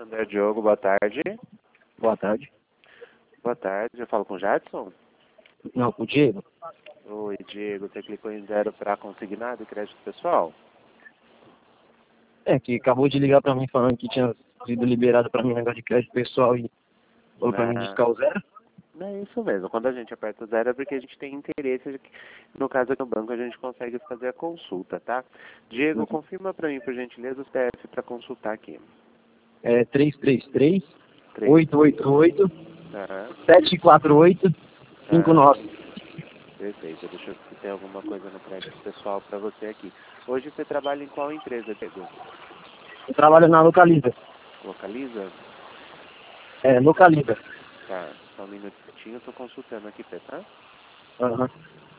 Santander Diogo, boa tarde. Boa tarde. Boa tarde, eu falo com o Jadson? Não, com o Diego. Oi, Diego, você clicou em 0 para consignado e crédito pessoal? É, que acabou de ligar pra mim falando que tinha sido liberado pra mim negócio de crédito pessoal e falou pra mim discar o 0. Não é isso mesmo, quando a gente aperta o 0 é porque a gente tem interesse, no caso aqui no banco a gente consegue fazer a consulta, tá? Diego, confirma pra mim, por gentileza, o CPF para consultar aqui. É 333 3. 888 Aham. 748 59. Perfeito, deixa eu ver se tem alguma coisa no crédito pessoal para você aqui. Hoje você trabalha em qual empresa, Diego? Eu trabalho na Localiza. Localiza? É, Localiza. Tá, só um minutinho, eu tô consultando aqui, tá? Aham.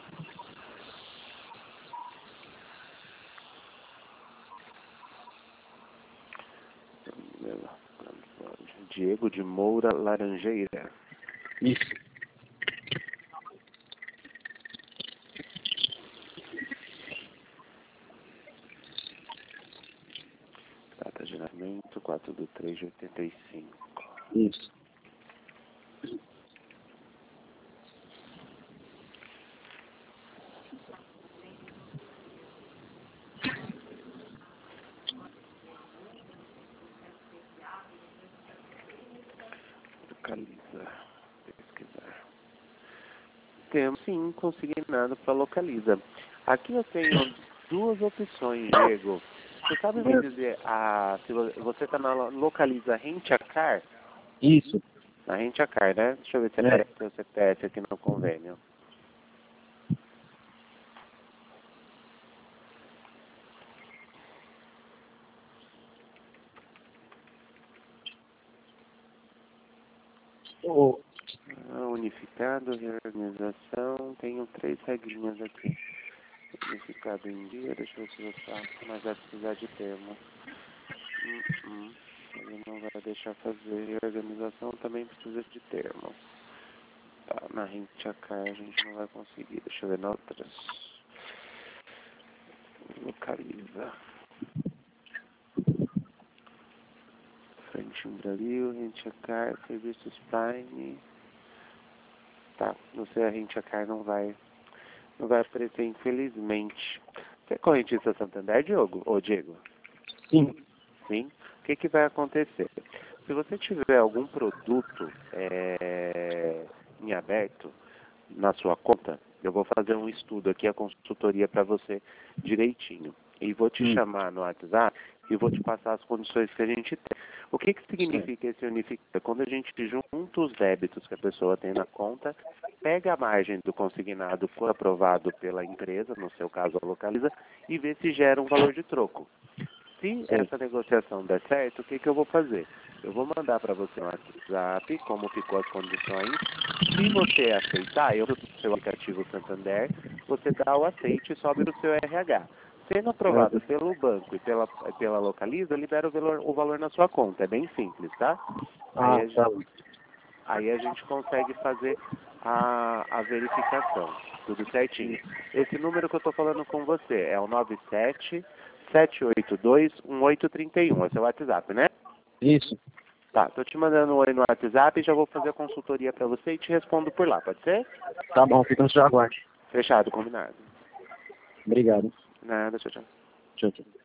Diego de Moura Laranjeira. Isso. Data de nascimento, 4/3/85. Isso. Localiza. Pesquisar. Temos sim consignado para Localiza. Aqui eu tenho duas opções, Diego. Você sabe me dizer se você está na Localiza Rente a Car? Isso. Na Rente a Car, né? Deixa eu ver se aparece o CPF aqui no convênio. Unificado, reorganização, tenho 3 regrinhas aqui. Unificado em dia, deixa eu ver se eu faço, mas vai precisar de termo. Ele não vai deixar fazer. Reorganização também precisa de termo. Tá, na Rente a Car a gente não vai conseguir. Deixa eu ver na outras. Localiza. Frente Brasil, Rente a Car, Serviços Prime. Tá, no seu a Rente a Car não vai aparecer, infelizmente. Você é correntista Santander, Diogo? Ou Diego? Sim. Sim. O que vai acontecer? Se você tiver algum produto em aberto na sua conta, eu vou fazer um estudo aqui, a consultoria para você direitinho. E vou te chamar no WhatsApp e vou te passar as condições que a gente tem. O que significa esse unificado? Quando a gente junta os débitos que a pessoa tem na conta, pega a margem do consignado, for aprovado pela empresa, no seu caso a Localiza, e vê se gera um valor de troco. Se essa negociação der certo, o que eu vou fazer? Eu vou mandar para você no WhatsApp como ficou as condições. Se você aceitar, eu do seu aplicativo Santander, você dá o aceite e sobe no seu RH. Sendo aprovado pelo banco e pela Localiza, libera o valor na sua conta. É bem simples, tá? Aí a gente consegue fazer a verificação. Tudo certinho. Esse número que eu estou falando com você é o 97-782-1831. É seu WhatsApp, né? Isso. Tá, tô te mandando um oi no WhatsApp e já vou fazer a consultoria para você e te respondo por lá, pode ser? Tá bom, fica no seu aguarde. Fechado, combinado. Obrigado. Nada, tchau, tchau. Tchau, tchau.